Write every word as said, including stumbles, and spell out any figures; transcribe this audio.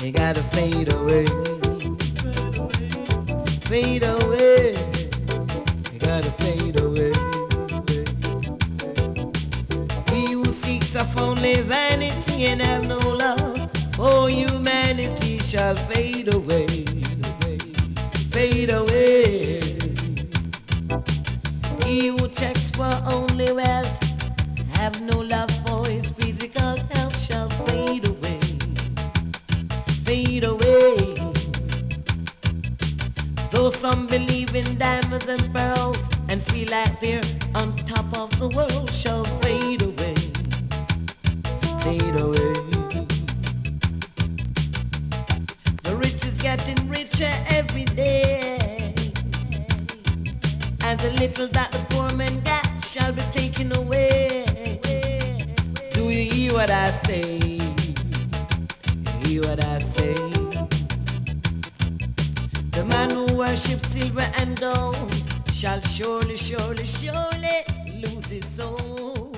they gotta fade away. Fade away, they gotta fade away. He who seeks of only vanity and have no love for humanity shall fade away. Fade away. He who checks for only wealth, have no love for his physical health, shall fade away. Fade away. Though some believe in diamonds and pearls and feel like they're on top of the world, shall fade away. Fade away. The rich is getting richer every day, and the little that the poor man got shall be taken away. Do you hear what I say? Hear what I say? The man who worships silver and gold shall surely, surely, surely lose his soul.